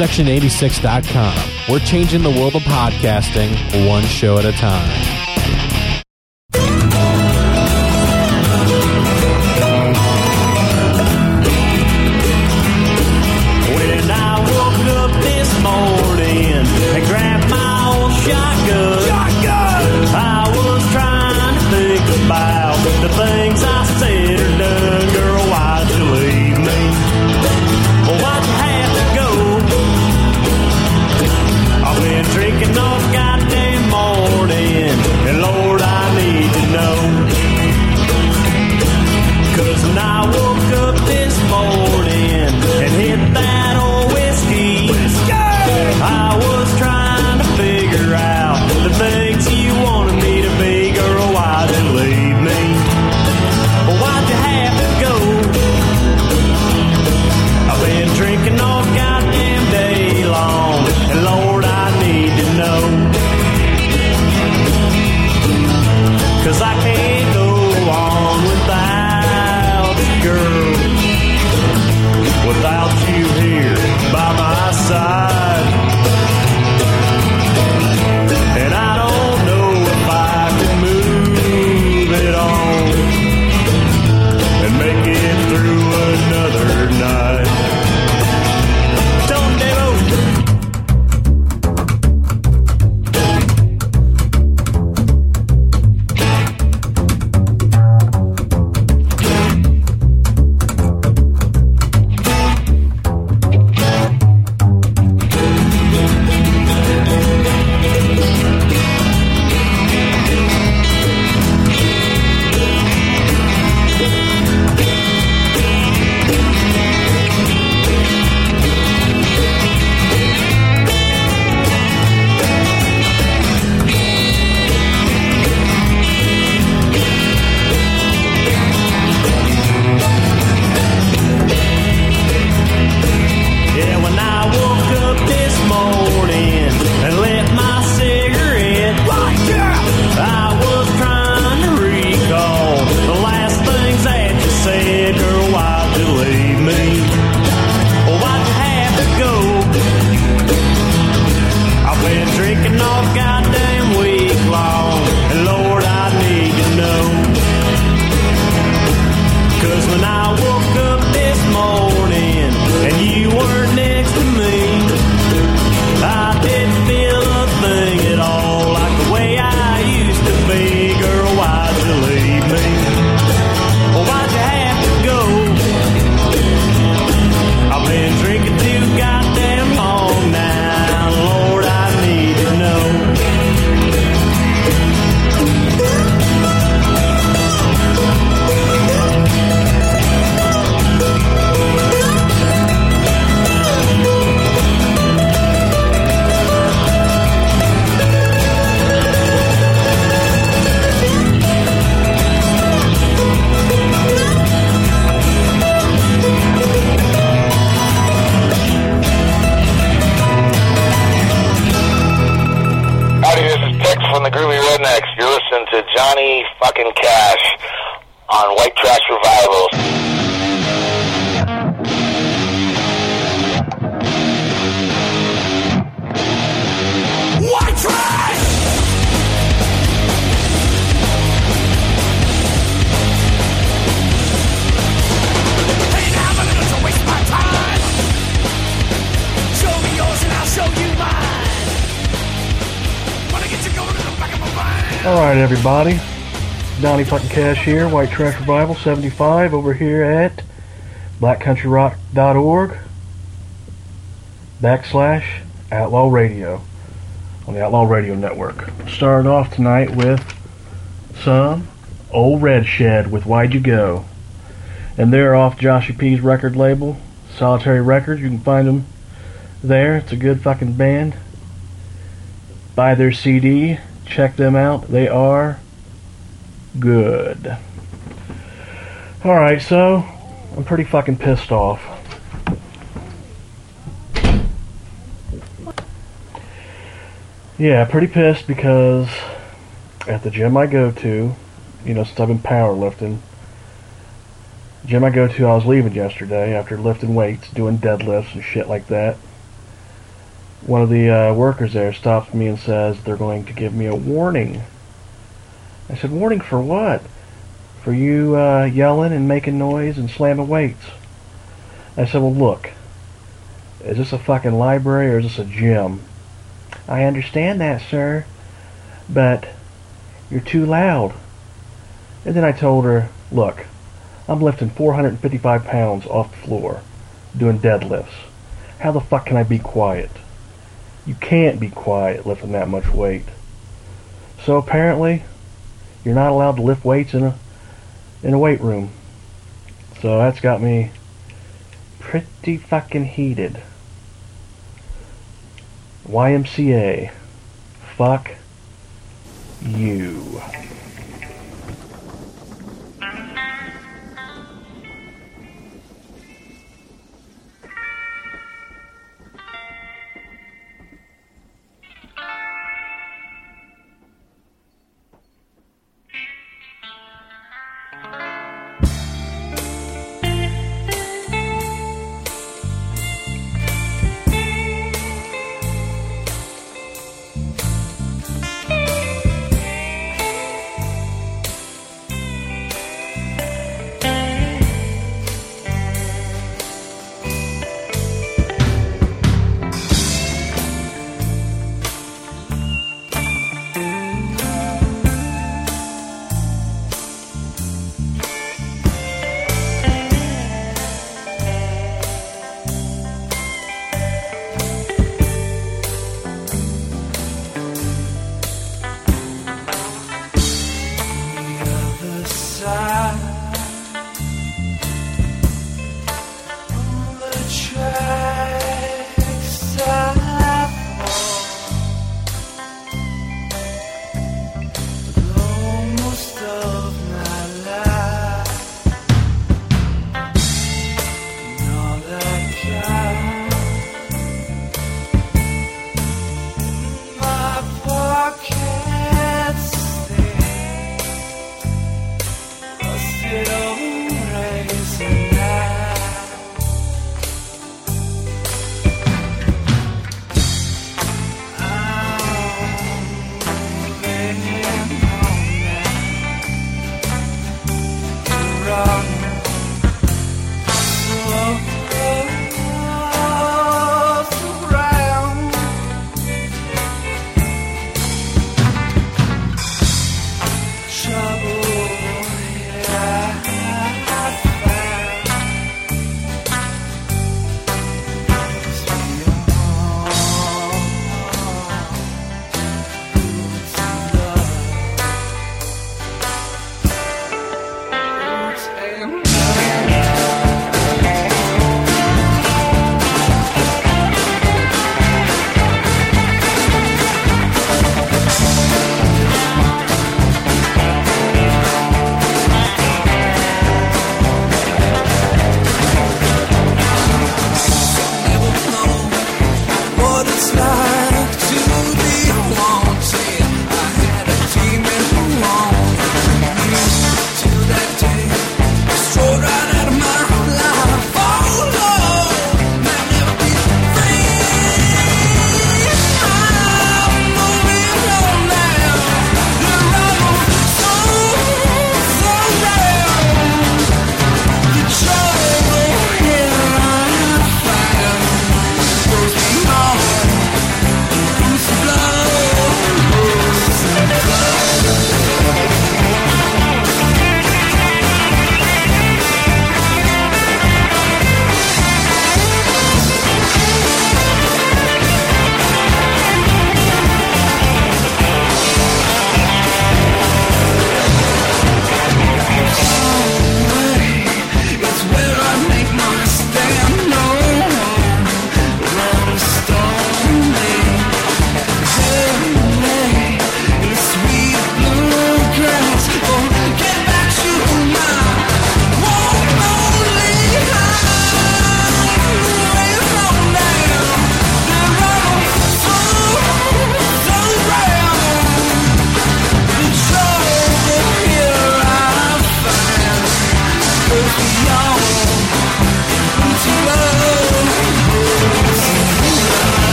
Section86.com. We're changing the world of podcasting one show at a time. from the Groovy Rednecks. You're listening to Johnny fucking Cash on White Trash Revivals. White Trash! Hey now, but don't waste my time. Show me yours and I'll show you mine. Wanna get you going in the back of my mind. Alright everybody, Donnie fucking Cash here, White Trash Revival 75 over here at blackcountryrock.org / Outlaw Radio on the Outlaw Radio Network. Started off tonight with some Old Red Shed with Why'd You Go, and they're off Joshy P's record label, Solitary Records. You can find them there. It's a good fucking band. Buy their CD, check them out, they are good. Alright, so I'm pretty fucking pissed off. Yeah, pretty pissed because at the gym I go to, you know, since I've been powerlifting, gym I go to, I was leaving yesterday after lifting weights, doing deadlifts and shit like that. one of the workers there stops me and says they're going to give me a warning. I said, warning for what? For you yelling and making noise and slamming weights. I said, well, look, is this a fucking library or is this a gym? I understand that, sir, but you're too loud. And then I told her, look, I'm lifting 455 pounds off the floor, doing deadlifts. How the fuck can I be quiet? You can't be quiet lifting that much weight. So apparently, you're not allowed to lift weights in a weight room. So that's got me pretty fucking heated. YMCA. Fuck you.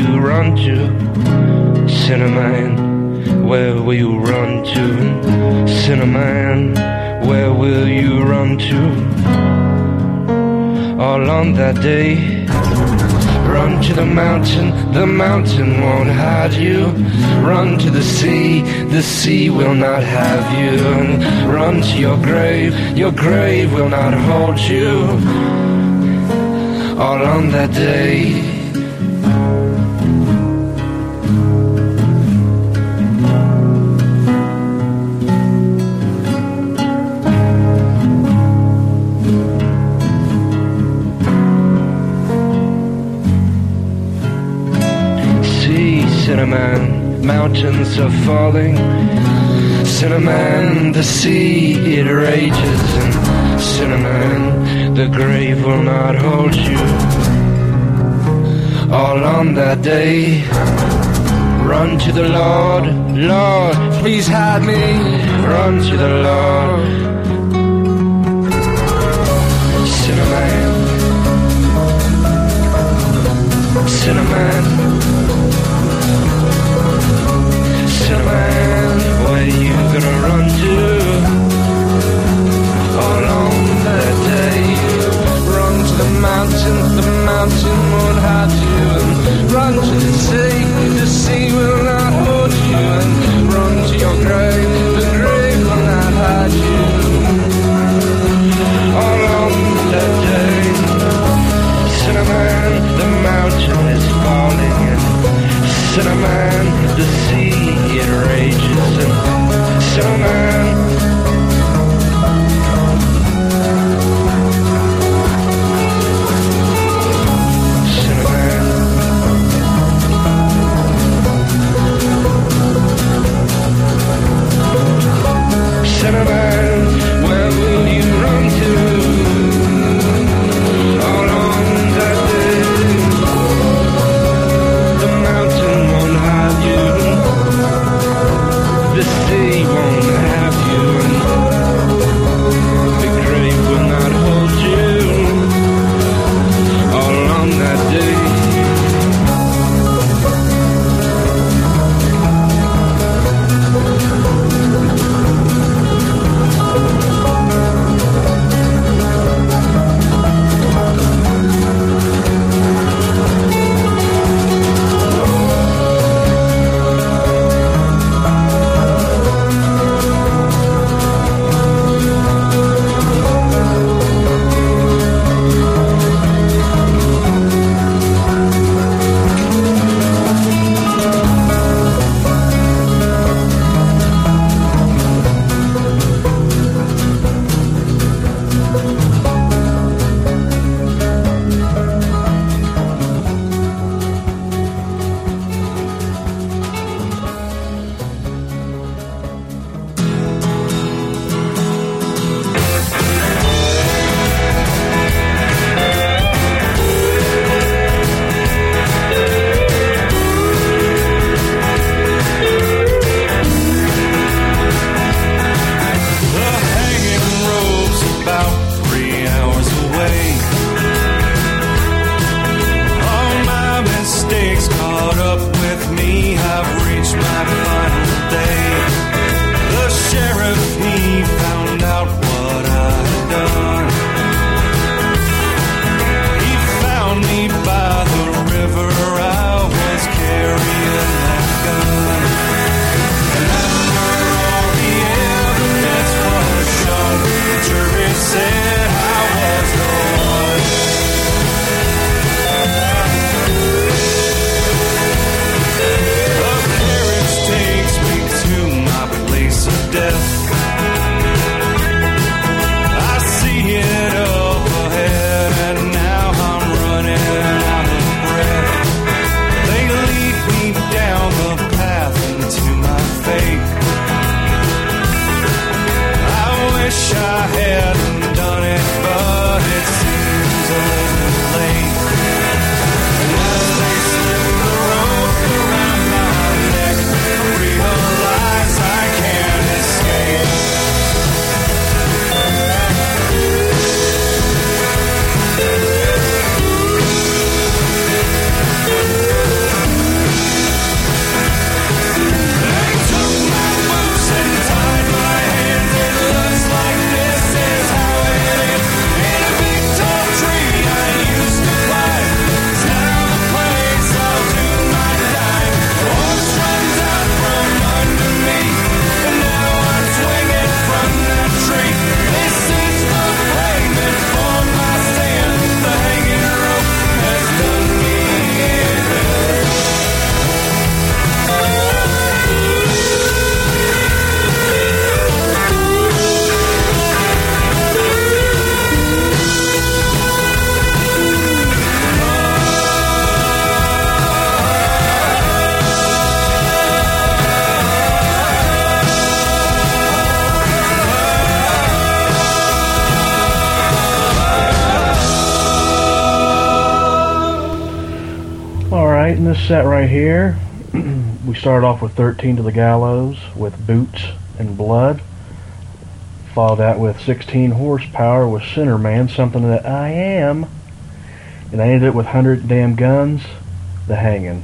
you run to? Cinnamon, where will you run to? Cinnamon, where will you run to? All on that day, run to the mountain won't hide you. Run to the sea will not have you. Run to your grave will not hold you. All on that day. Cinnamon, mountains are falling. Cinnamon, the sea, it rages. And cinnamon, the grave will not hold you. All on that day, run to the Lord. Lord, please hide me. Run to the Lord. Cinnamon, cinnamon, cinnamon, where you gonna run to? All on that day, run to the mountain won't hide you. And run to the sea will not hold you. And run to your grave, the grave will not hide you. All on that day, cinnamon, the mountain is falling. And in this set right here, we started off with 13 to the Gallows with Boots and Blood. Follow that with 16 Horsepower with Sinner Man, Something That I Am. And I ended it with 100 Damn Guns, The Hangin'.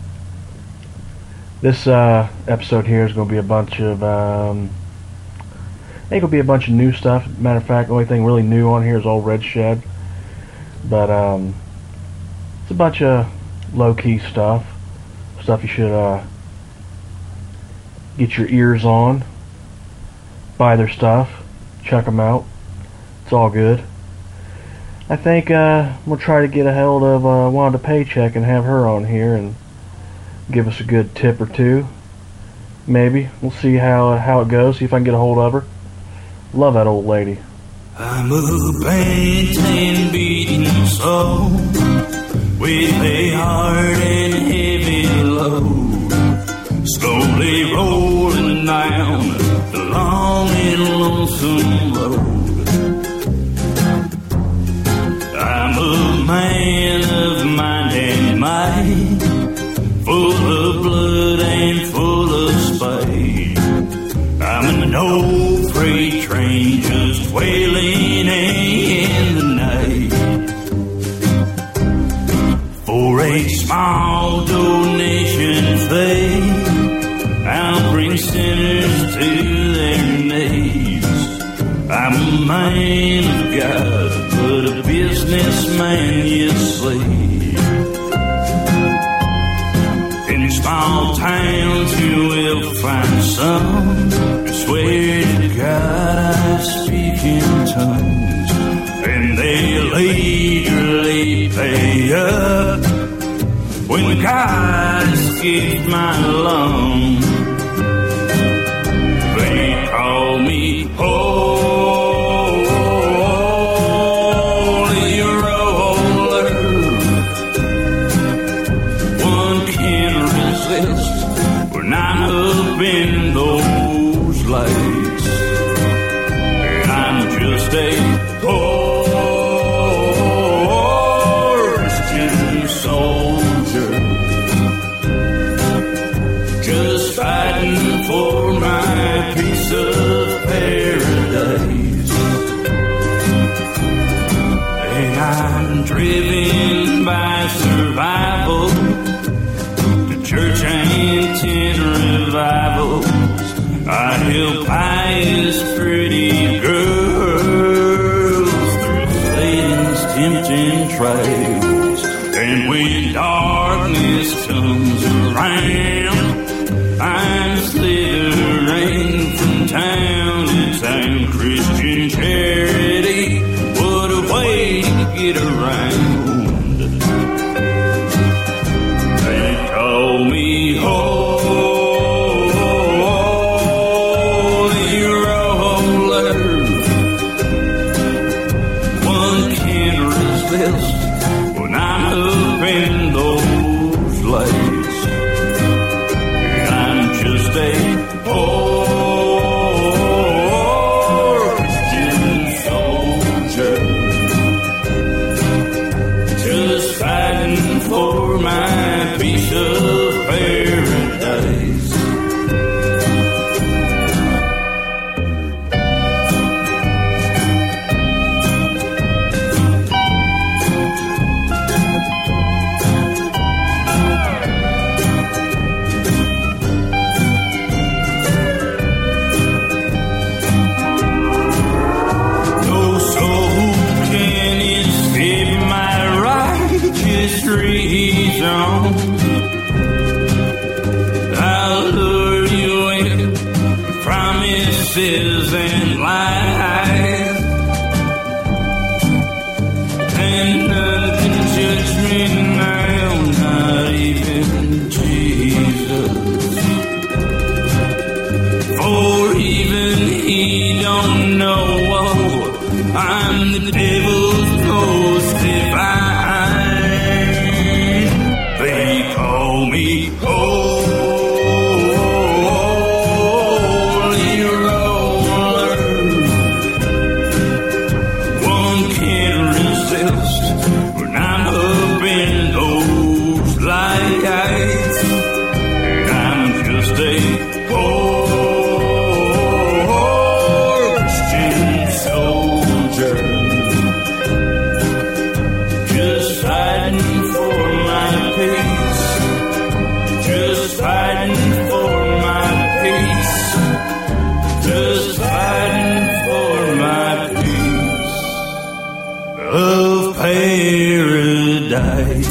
This episode here is going to be a bunch of, I think it'll be a bunch of new stuff. Matter of fact, the only thing really new on here is Old Red Shed. But it's a bunch of low-key stuff you should get your ears on, buy their stuff, check them out. It's all good. I think we'll try to get a hold of Wanda Paycheck and have her on here and give us a good tip or two. Maybe. We'll see how it goes, see if I can get a hold of her. Love that old lady. I'm a pain beating soul with a hard and heavy load, slowly rolling down the long and lonesome road. I'm a man of mind and might, full of blood and full of spite. I'm an old freight train just wailing in the night. For a small donation fee, I'll bring sinners to their knees. I'm a man of God, but a businessman, you see. In small towns you will find some who swear to God I speak in tongues, and they'll eagerly pay up when God skipped my lung. They call me Holy Roller. One can't resist when I'm up in those lights. I'm just a Christian soldier, just fighting for my piece of paradise. And I'm driven by survival to church and tent revivals. I help pious pretty girls through Satan's tempting trails. And when darkness comes around, I'm slithering from town to town. Christian charity, what a way to get around. They call me Holy Roller. One can't resist when I'm up in those lights. I'm just a Christian soldier, just fighting for my piece of paradise. No soul can escape my righteous reason. I'll lure you in promises and lies, and none can judge me now, not even Jesus. For even he don't know I'm the devil's most divine. They call me Holy Roller. One can't resist when I'm up in those lights. just fighting for my peace, just fighting for my peace of paradise.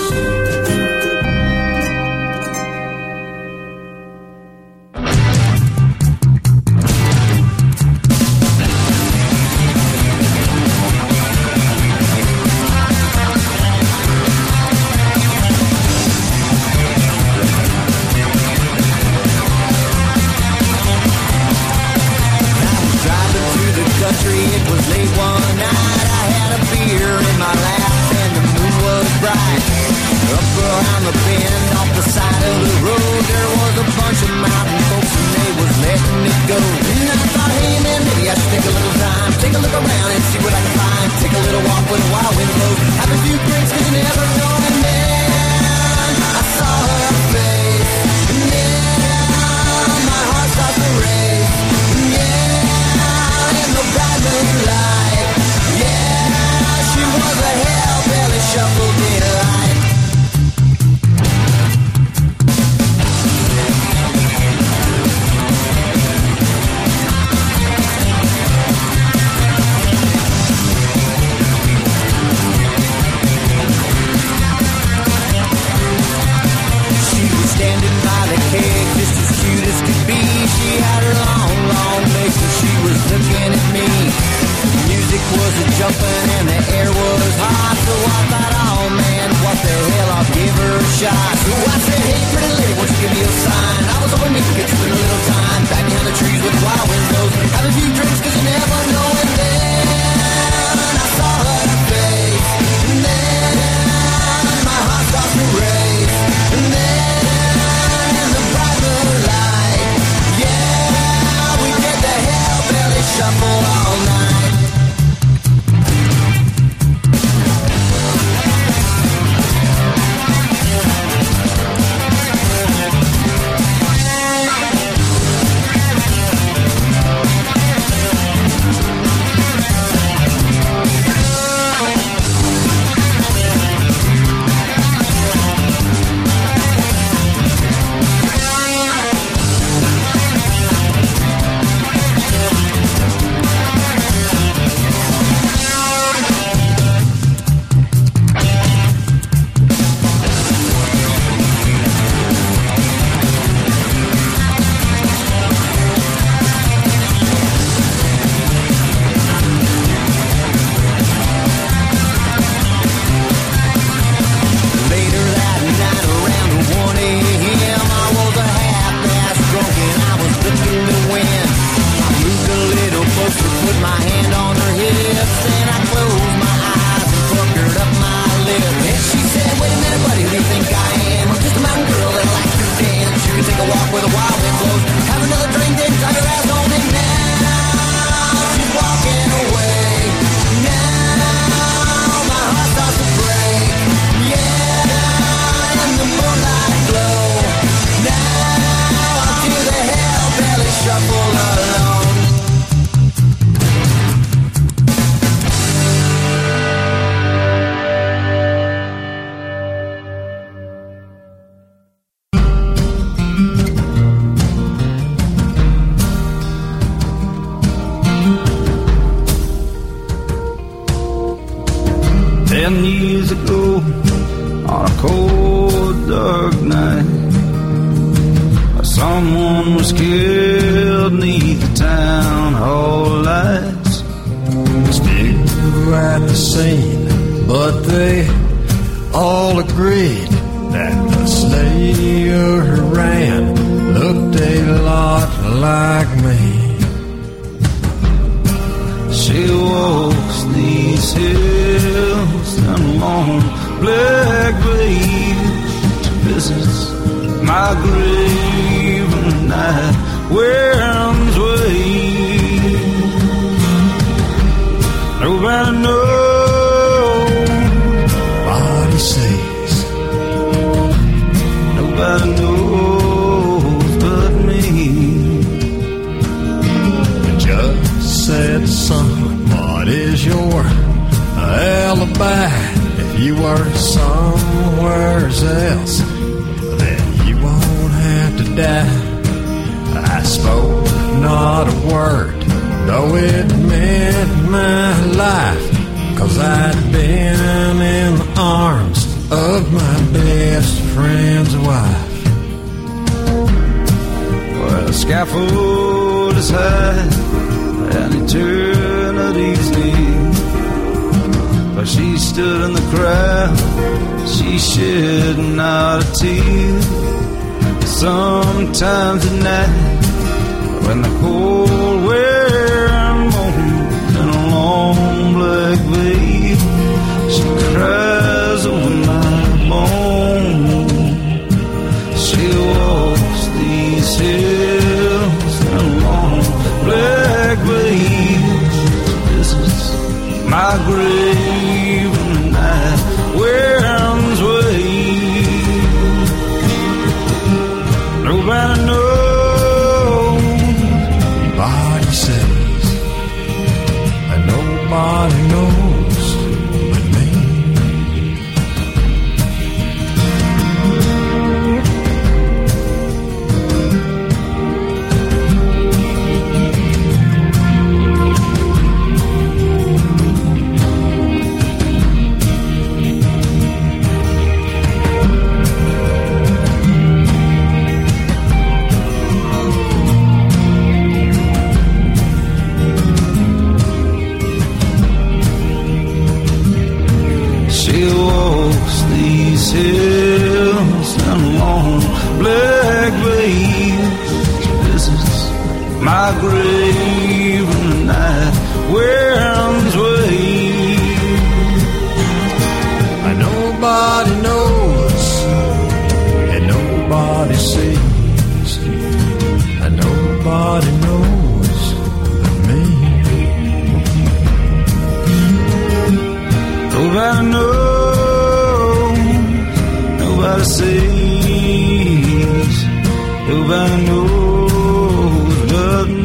It was late one night, I had a beer in my lap and the moon was bright. Up around the bend off the side of the road, there was a bunch of mountain folks and they was letting it go. And I thought, hey man, maybe I should take a little time, take a look around and see what I can find. Take a little walk where the wild wind blows, have a few drinks cause you never know. And then I saw her face, and then my heart started to race. Bright moonlight, yeah, she was a hellbilly shuffle delight. She was standing by the keg, just as cute as could be. She had her long, long legs and she was looking at me. Music was a-jumping and the air was hot, so I thought, oh man, what the hell, I'll give her a shot. So I said, hey pretty lady, won't you give me a sign? I was hoping we could get spend a little time back behind the trees with the wild wind blows, have a few drinks cause you never know. And then I saw her face, and then my heart started to race. And then in the bright moonlight, yeah, we did the hellbilly shuffle all night. Someone was killed neath the town hall lights. Still at the scene, but they all agreed that the slayer who ran looked a lot like me. She walks these hills down a long black beach. She visits my grave on the night winds wave. Nobody knows what he says. Nobody knows but me. The judge said, son, what is your alibi? If you were somewhere else, then you are died, I spoke not a word, though it meant my life, 'cause I'd been in the arms of my best friend's wife. Well, the scaffold is high and eternity's near, but she stood in the crowd, she shed not a tear. Sometimes at night, when the cold wind moans in a long black veil, she cries over my bones. She walks these hills in a long black veil. This is my grave and the night winds wave. Nobody knows. Nobody says, and nobody knows but me. She walks these hills and long black veils. This is my grave and the night winds wave. And nobody knows, and nobody sees, and nobody knows but me. Nobody knows, nobody sees, nobody knows but me.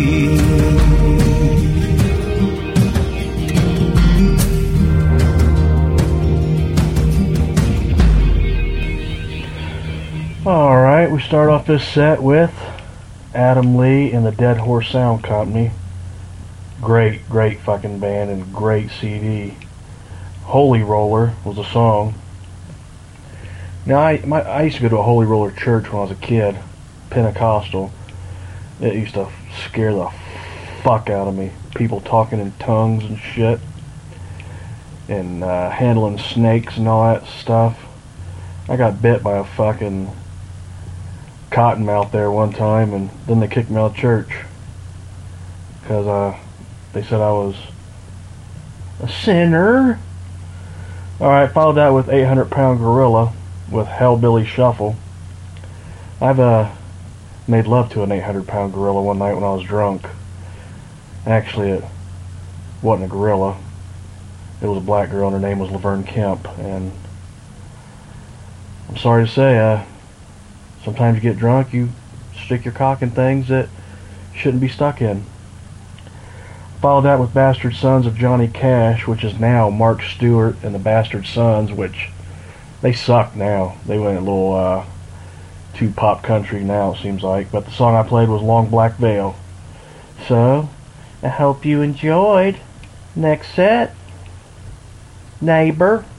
Alright, we start off this set with Adam Lee and the Dead Horse Sound Company. Great fucking band and great CD. Holy Roller was the song. Now, I used to go to a Holy Roller church when I was a kid, Pentecostal. It used to scare the fuck out of me. People talking in tongues and shit, and handling snakes and all that stuff. I got bit by a fucking cottonmouth there one time, and then they kicked me out of church because they said I was a sinner. Alright, followed that with 800 Pound Gorilla with Hellbilly Shuffle. I've made love to an 800 Pound Gorilla one night when I was drunk. Actually, it wasn't a gorilla. It was a black girl and her name was Laverne Kemp. And I'm sorry to say, sometimes you get drunk, you stick your cock in things that shouldn't be stuck in. Followed that with Bastard Sons of Johnny Cash, which is now Mark Stewart and the Bastard Sons, which they suck now. They went a little too pop country now, it seems like. But the song I played was Long Black Veil. So, I hope you enjoyed. Next set, Neighbor.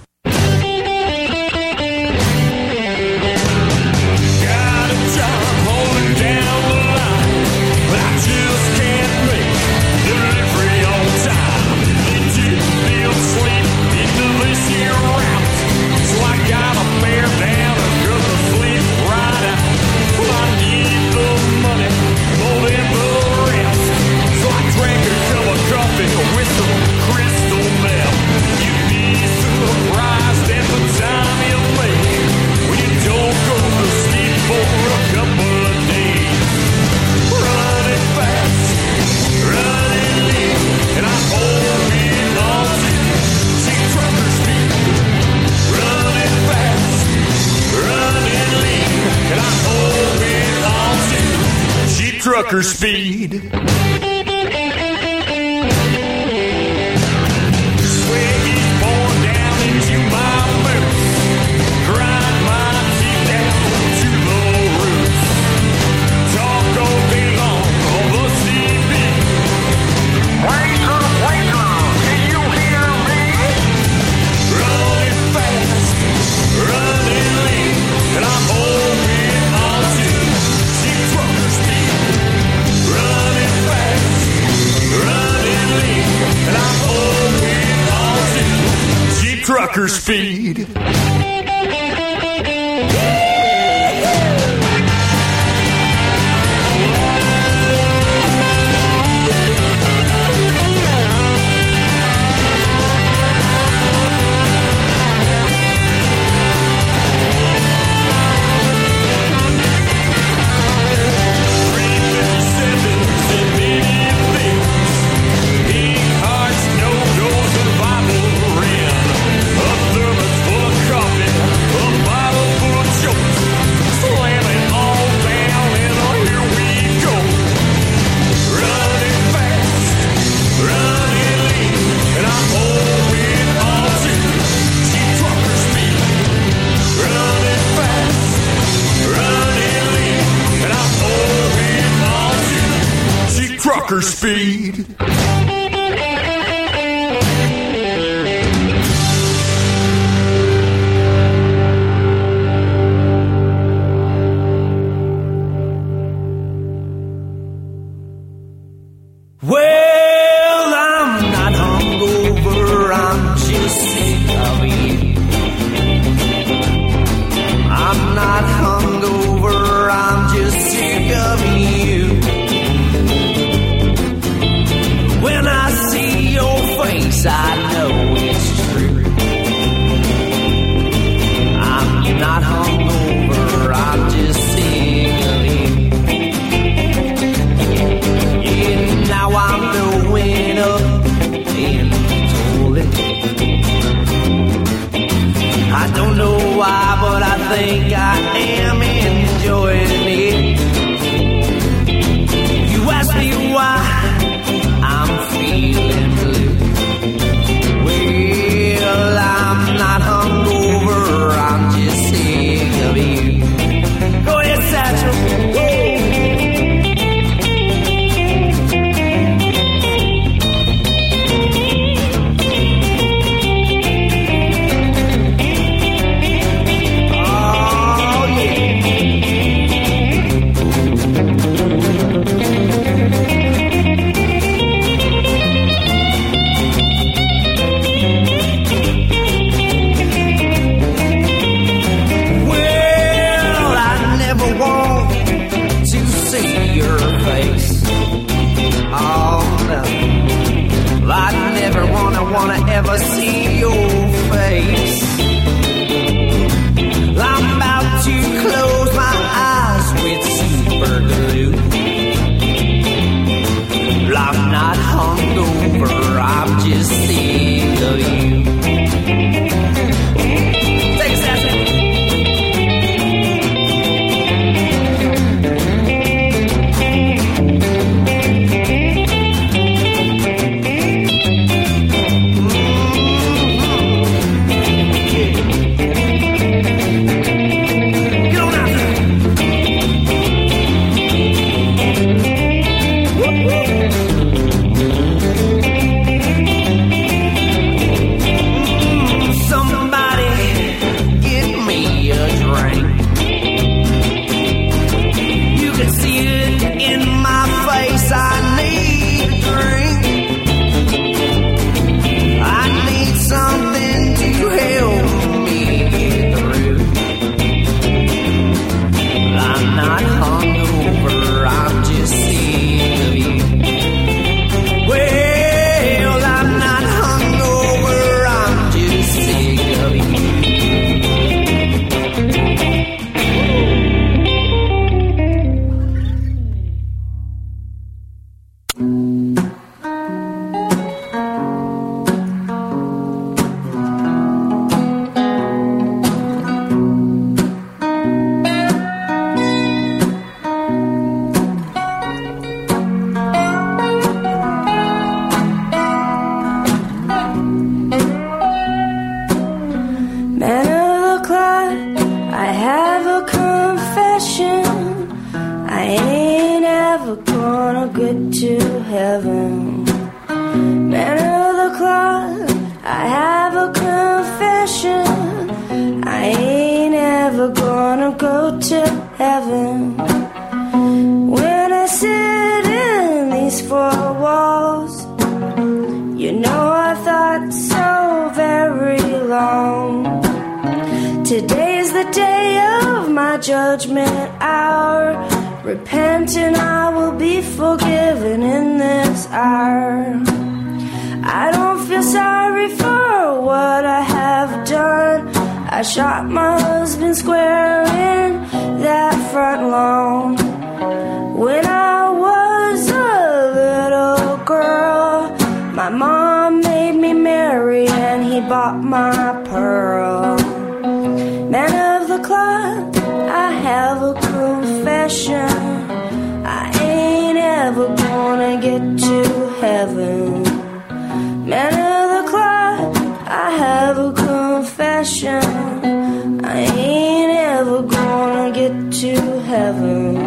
Trucker speed. Swiggy's pouring down into my boots, grind my teeth down to the roots. trucker speed. Trucker speed. Well, I'm not hungover, I'm just sick of you. I'm not hungover, I'm just sick of you. When I see your face, I know it's true. I'm not hungover, I'm just sick of you. Yeah, now I'm going up in toilet. I don't know why, but I think I am enjoying it. You ask me why I'm feeling blue. Well, I'm not hungover, I'm just sick of you. Go ahead, Satchel. Woo! Wanna ever see your face. I'm about to close my eyes with super glue. I'm not hungover, I'm just sick of you. Take a session. You know I thought so very long my judgment hour. Repent and I will be forgiven in this hour. I don't feel sorry for what I have done. I shot my husband square in that front lawn. When I was a little girl, my mom made me marry and he bought my pearl. Man of the clock, I have a confession. I ain't ever gonna get to heaven. Man of the clock, I have a confession. I ain't ever gonna get to heaven.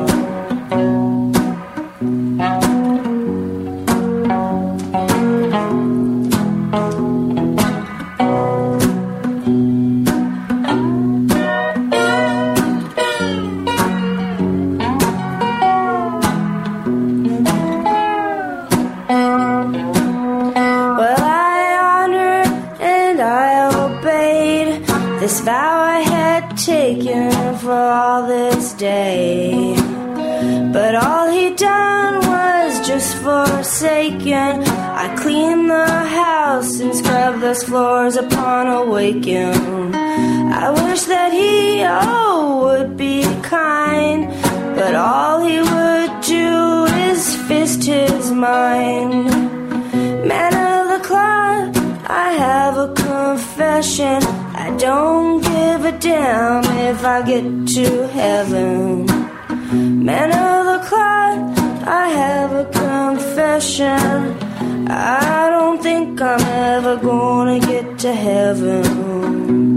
This vow I had taken for all this day, but all he done was just forsaken. I cleaned the house and scrubbed those floors upon awaken. I wish that he, would be kind, but all he would do is fist his mind. Man of the clock, I have a confession. I don't give a damn if I get to heaven. Man of the clock, I have a confession. I don't think I'm ever gonna get to heaven.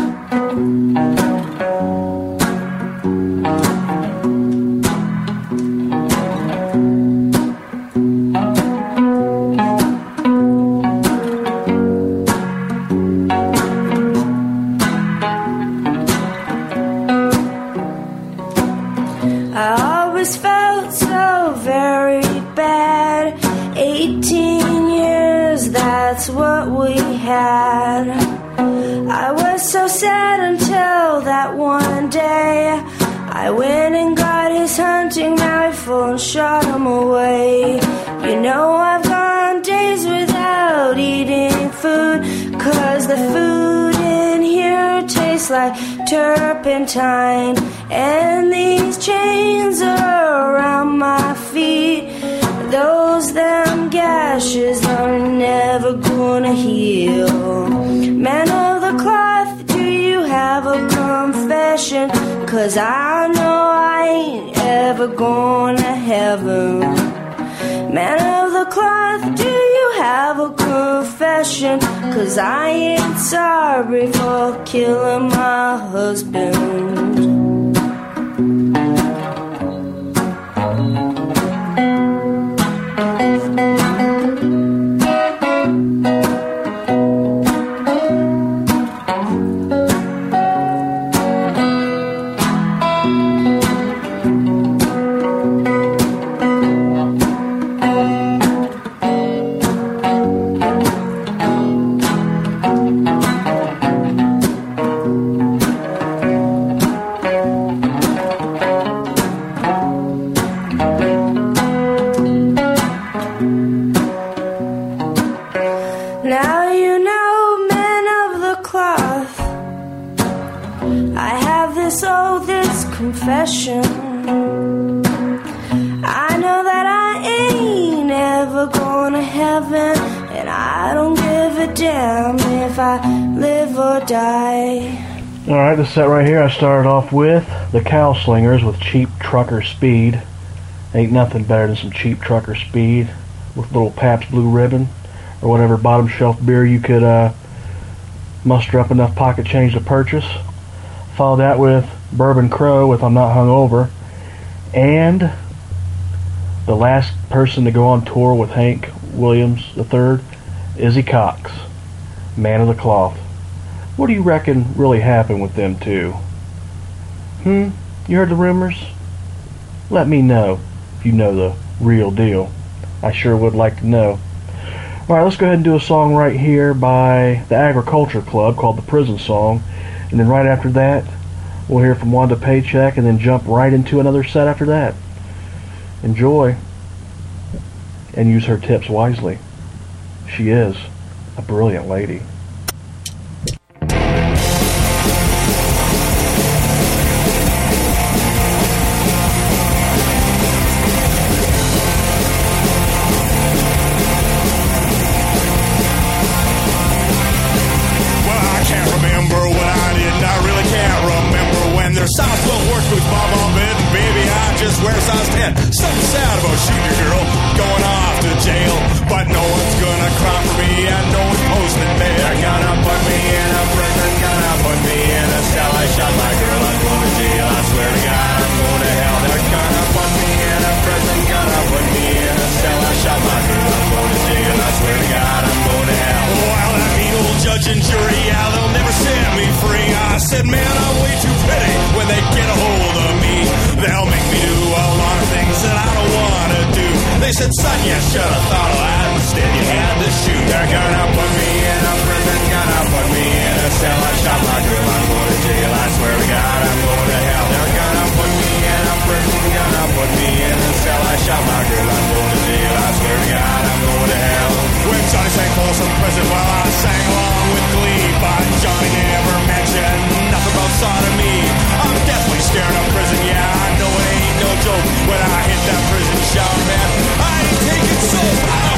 I always felt so very bad. 18 years, that's what we had. I was so sad until that one day I went and got his hunting rifle and shot him away. You know I've gone days without eating food, 'cause the food in here tastes like turpentine. And these chains are around my feet, those them gashes are never gonna heal. Man of the cloth, do you have a confession? 'Cause I know I ain't ever going to heaven. Man of the cloth, do you have a confession? 'Cause I ain't sorry for killing my husband. Now you know, men of the cloth, I have this confession. I know that I ain't ever going to heaven, and I don't give a damn if I live or die. Alright, this set right here I started off with the Cowslingers with Cheap Trucker Speed. Ain't nothing better than some Cheap Trucker Speed with little Pabst Blue Ribbon or whatever bottom shelf beer you could muster up enough pocket change to purchase. Followed that with Bourbon Crow with I'm Not Hungover, and the last person to go on tour with Hank Williams III, Izzy Cox, Man of the Cloth. What do you reckon really happened with them two? You heard the rumors? Let me know if you know the real deal. I sure would like to know. Alright, let's go ahead and do a song right here by the Agriculture Club called The Prison Song. And then right after that, We'll hear from Wanda Paycheck and then jump right into another set after that. Enjoy. And use her tips wisely. She is a brilliant lady. Size won't work with my mom and baby, I just wear size 10. Something sad about shooting a girl going off to jail, but no one's gonna cry for me and no one's posting bail. They're gonna put me in a prison, gonna put me in a cell. I shot my girl, I'm going to jail. I swear to God, I'm going to hell. They're gonna put me in a prison, gonna put me in a cell. I shot my girl, I'm going to jail. I swear to God, I'm going to hell. Well, that mean old judge and jury, yeah, they'll never set me free. I said, man, I'm way too pretty. When they get a hold of me, they'll make me do a lot of things that I don't want to do. They said, son, you should have thought of that. Instead, you had to shoot. They're gonna put me in a prison, gonna put me in a cell. I shot my girl, I'm going to jail. I swear to God, I'm going to hell. They're gonna put me in a prison, gonna put me in a cell. I shot my girl, I'm going to jail. I swear to God, I'm going to hell. When Johnny sang Folsom Prison, well, I sang along with glee, but Johnny never mentioned nothing about sodomy. I'm definitely scared of prison, yeah, I know it ain't no joke. When I hit that prison shower, man, I ain't taking soap.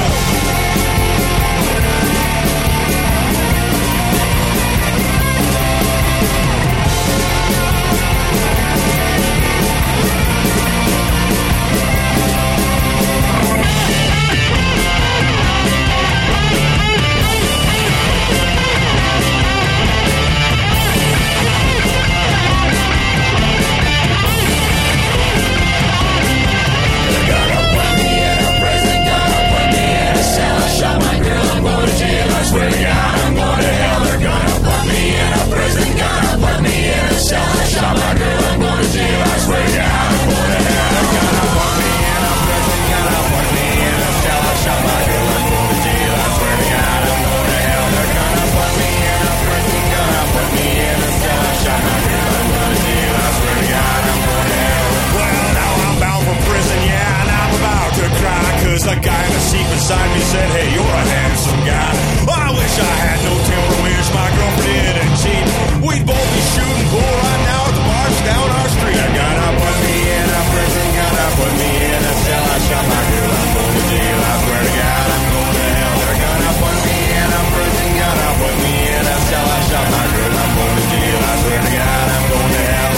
Swear to God, I'm going to hell. They're gonna put me in a prison, gonna put me in a cell. I shot my girl, I'm going to jail. I swear to God, I'm going to hell. They're gonna put me in a prison, gonna put me in a cell. I shot my girl, I'm going to jail. I swear to God, I'm going to hell. They're gonna put me in a prison, gonna put me in a cell. I shot my girl, I'm going to jail. I swear to God, I'm going to hell. Well, now I'm bound for prison, yeah, and I'm about to cry, 'cause the guy in the seat beside me said, hey, you're a handsome guy. I wish I had no temper, wish my girlfriend didn't cheat. We'd both be shooting pool right now at the bars down our street. They're gonna put me in a prison, gonna put me in a cell. I shot my girl, I'm going to jail. I swear to God, I'm going to hell. They're gonna put me in a prison, gonna put me in a cell. I shot my girl, I'm going to jail. I swear to God, I'm going to hell.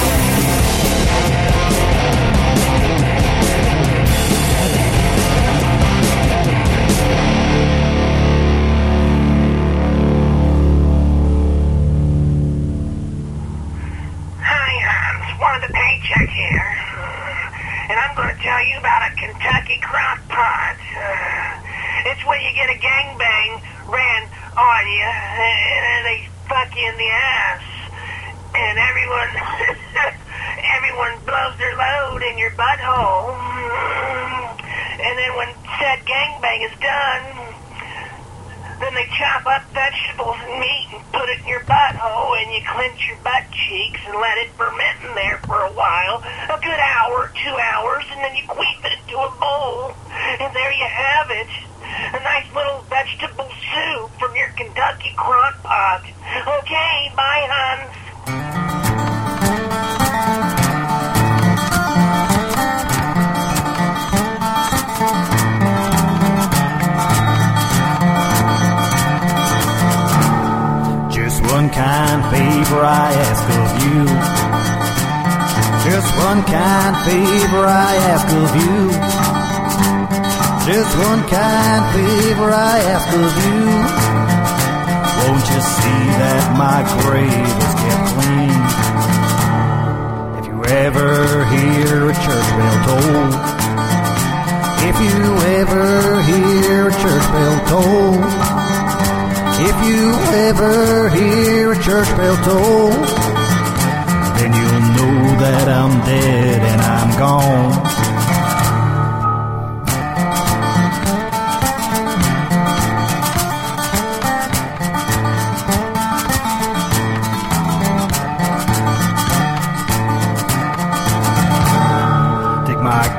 Paycheck here, and I'm going to tell you about a Kentucky crock pot. It's when you get a gangbang ran on you, and they fuck you in the ass, and everyone blows their load in your butthole, and then when said gangbang is done, then they chop up vegetables and meat and put it in your butthole, and you clench your butt cheeks and let it ferment in there for a while, a good hour, 2 hours, and then you queef it into a bowl. And there you have it, a nice little vegetable soup from your Kentucky crock pot. Okay, bye, Hans. One kind favor I ask of you. Just one kind favor I ask of you. Just one kind favor I ask of you. Won't you see that my grave is kept clean? If you ever hear a church bell toll, if you ever hear a church bell toll, if you ever hear a church bell toll, then you'll know that I'm dead and I'm gone.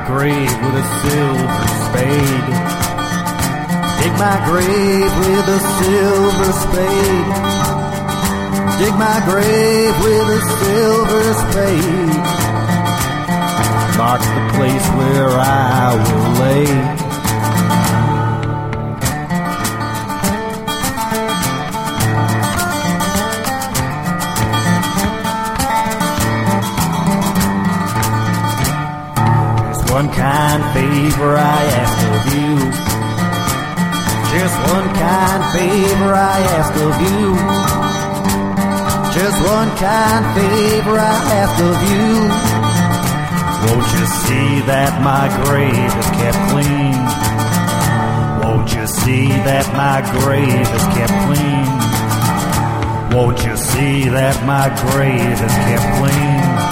grave with a silver spade. Dig my grave with a silver spade. Dig my grave with a silver spade. Mark the place where I will lay. One kind favor I ask of you. Just one kind favor I ask of you. Just one kind favor I ask of you. Won't you see that my grave is kept clean? Won't you see that my grave is kept clean? Won't you see that my grave is kept clean?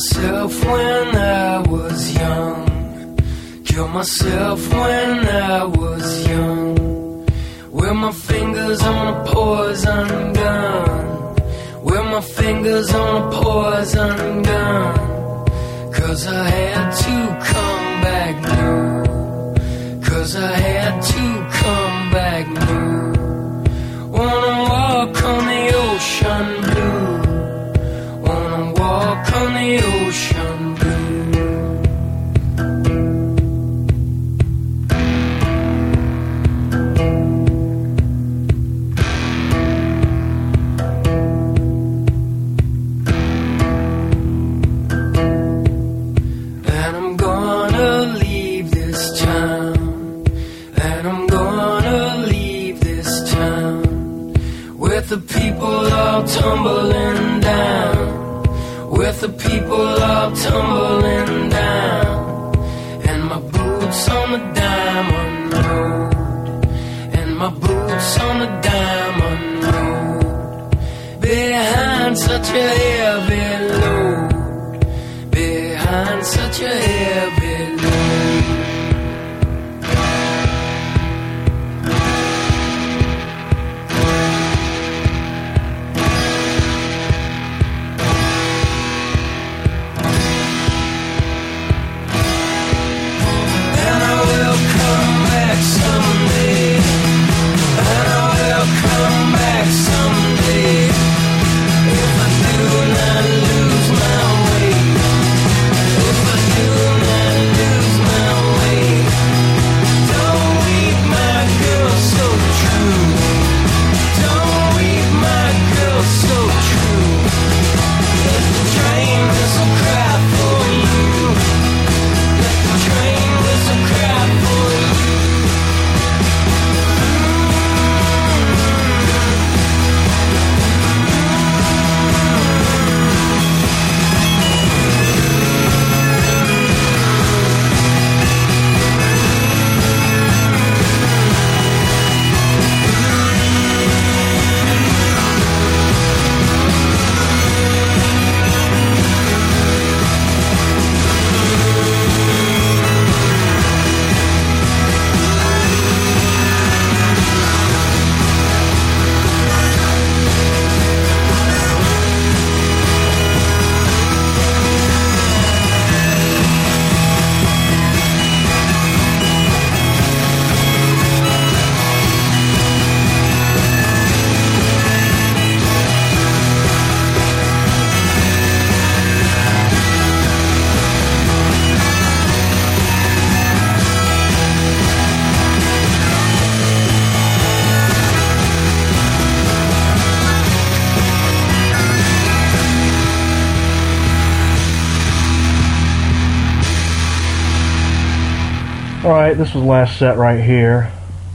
myself when I was young. Killed myself when I was young. With my fingers on a poison gun. With my fingers on a poison gun. 'Cause I had to come back new. 'Cause I had to come back new. Wanna walk on the ocean blue. Wanna walk on the ocean blue. And I'm gonna leave this town. And I'm gonna leave this town. With the people all tumbling down. With the people all tumbling down. And my boots on the diamond road. And my boots on the diamond road. Behind such a heavy load. Behind such a heavy load. Alright, this was the last set right here.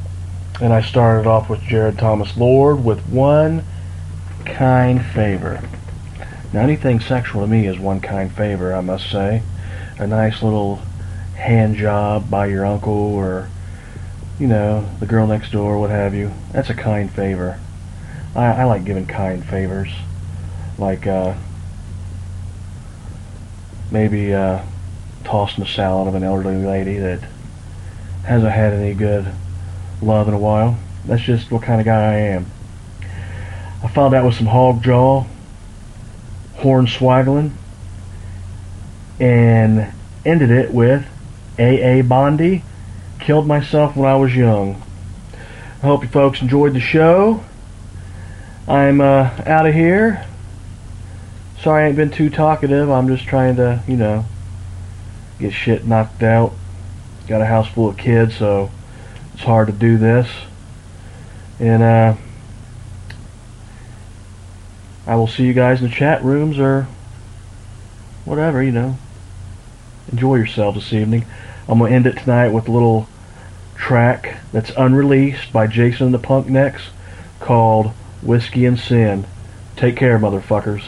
And I started off with Jared Thomas Lord with One Kind Favor. Now anything sexual to me is one kind favor, I must say. A nice little hand job by your uncle or, you know, the girl next door, what have you. That's a kind favor. I like giving kind favors. Like, maybe tossing the salad of an elderly lady that hasn't had any good love in a while. That's just what kind of guy I am. I found out with some hog jaw, hornswaggling, and ended it with A.A. Bondi, Killed Myself When I Was Young. I hope you folks enjoyed the show. I'm out of here. Sorry I ain't been too talkative. I'm just trying to, you know, get shit knocked out. Got a house full of kids, so it's hard to do this. And I will see you guys in the chat rooms or whatever, you know. Enjoy yourselves this evening. I'm going to end it tonight with a little track that's unreleased by Jason and the Punk Necks called Whiskey and Sin. Take care, motherfuckers.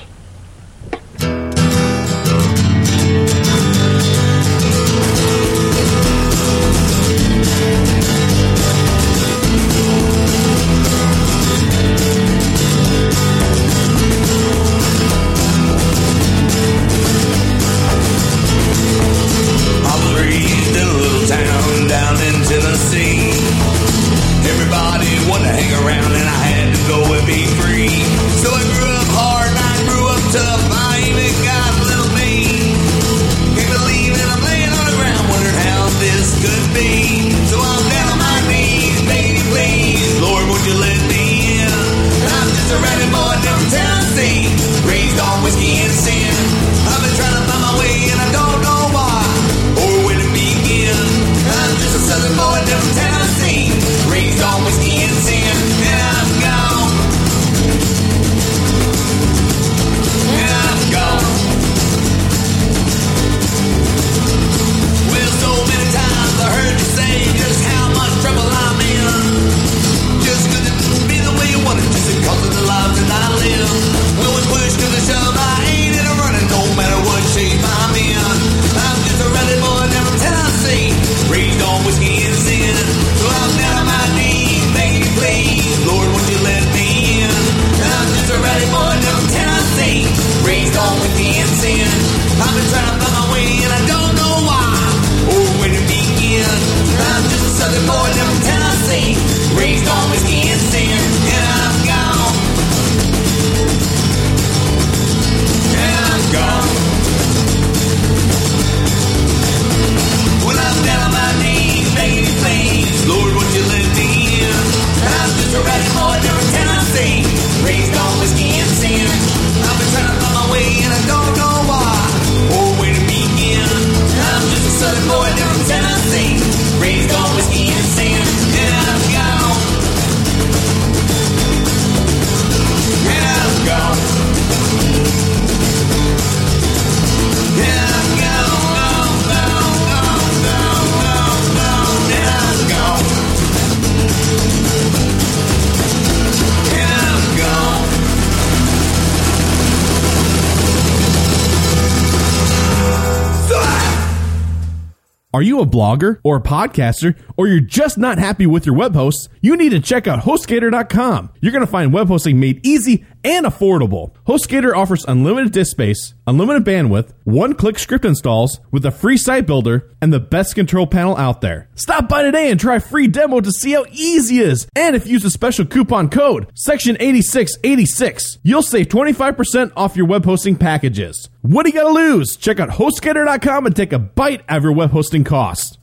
Are you a blogger or a podcaster, or you're just not happy with your web hosts? You need to check out HostGator.com. You're going to find web hosting made easy and affordable. HostGator offers unlimited disk space, unlimited bandwidth, one-click script installs with a free site builder, and the best control panel out there. Stop by today and try a free demo to see how easy it is. And if you use a special coupon code, Section 8686, you'll save 25% off your web hosting packages. What do you got to lose? Check out HostGator.com and take a bite out of your web hosting costs.